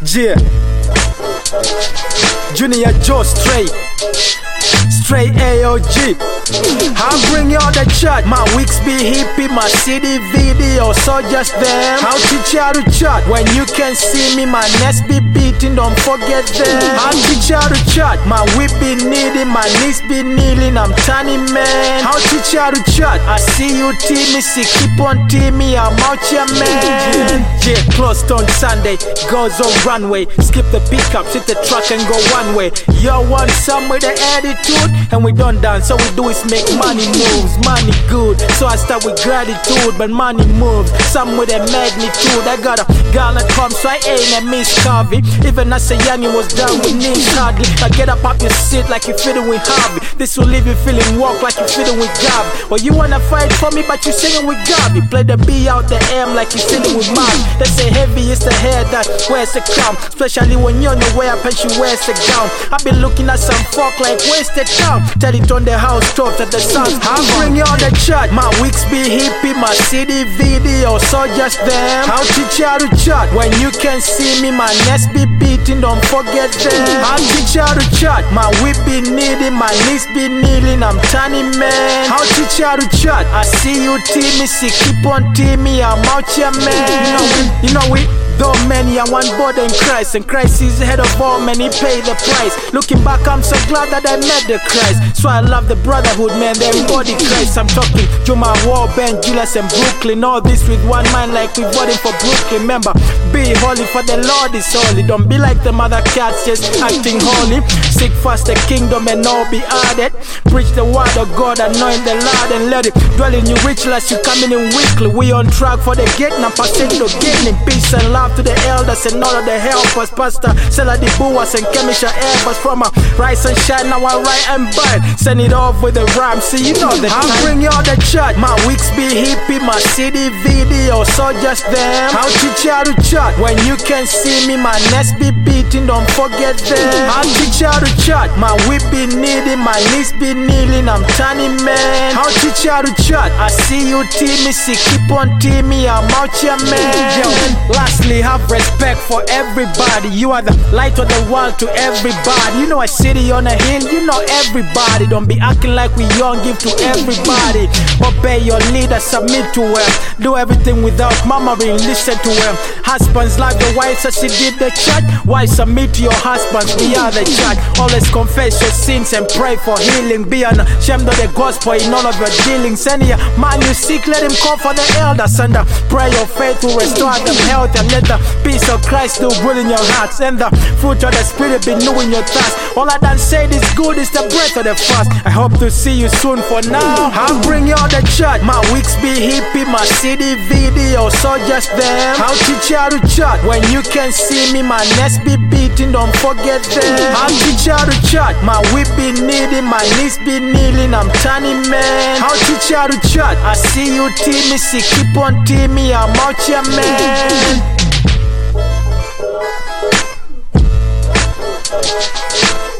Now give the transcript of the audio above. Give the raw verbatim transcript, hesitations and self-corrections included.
Yeah. Junior Joe straight. Straight A O G. I'll bring you all the chat. My weeks be hippie, my city video, so just them. I'll teach you how to chat. When you can see me, my nest be beating, don't forget them. I'll teach you how to chat. My whip be kneading, my knees be kneeling, I'm tiny man. I'll teach you how to chat. I see you Timmy, see keep on Timmy, I'm out here man. Yeah, closed on Sunday, goes on runway. Skip the pickup, hit the truck and go one way. You want some with the attitude, and we don't dance, so we do is make money moves. Money good, so I start with gratitude, but money moves, some with a magnitude. I got a girl that comes, so I ain't a Miss Carvey. Even as a young, you was down with knees hardly. I get up off your seat like you feeling with Harvey. This will leave you feeling walk like you feeling with Gavi. Or you wanna fight for me, but you singing with Gavi. Play the B out the M like you feeling with Marv. They say heavy is the hair that wears the crown, especially when you're on the way up and she wears a gown. I've been looking at some fuck like wasted town. Tell it on the house top that the sun's I'll bring you all the chat. My weeks be hippie, my city video, so just them. I'll teach you how to chat. When you can see me, my nest be beating, don't forget them. I'll teach you how to chat. My whip be kneading, my knees be kneeling, I'm tiny man. I'll teach you how to chat. I see you Timmy, see keep on Timmy, I'm out here man. You know we, you know we though many are one body in Christ, and Christ is the head of all, many pay the price. Looking back, I'm so glad that I met the Christ. So I love the brotherhood, man, they embody Christ. I'm talking Juma, War, Ben, Julius, and Brooklyn. All this with one mind like we voting for Brooklyn. Remember, be holy for the Lord is holy. Don't be like the mother cats just acting holy. Seek first the kingdom and all be added. Preach the word of God, anoint the Lord and let it dwell in you richly as you coming in weekly. We on track for the gate, now passing the gate in peace and love to the elders and all of the helpers. Pastor Sella the Boas and Kemisha Evers from a rise and shine, now I write and burn. Send it off with the rhyme, see you know the I'll time. Bring you all the chat. My weeks be hippie, my city video, so just them. I'll teach you how to chat. When you can see me, my nest be beating, don't forget them. I'll teach you how to chat. My whip be kneading, my knees be kneeling, I'm tiny man. I'll teach you how to chat. I see you Timmy, see keep on Timmy, I'm out here man. Yo, lastly, have respect for everybody. You are the light of the world to everybody. You know a city on a hill, you know everybody. Don't be acting like we young, give to everybody. Obey your leader, submit to him. Do everything without murmuring, listen to him. Husbands love your wives as she did the church. Wives submit to your husbands, we are the church. Always confess your sins and pray for healing. Be unashamed of the gospel in all of your dealings. Any man you seek, let him call for the elders. And uh, pray your faith will restore them health, and let the peace of Christ do rule in your hearts, and the fruit of the Spirit be new in your thirst. All I done said is good is the breath of the fast. I hope to see you soon. For now, I'll bring you all the chat. My weeks be hippie, my city video, so just them. I'll teach you how to chat. When you can see me, my nest be beating, don't forget them. I'll teach you how to chat. My whip be kneading, my knees be kneeling, I'm tiny man. I'll teach you how to chat. I see you Timmy, see keep on Timmy, I'm out here man.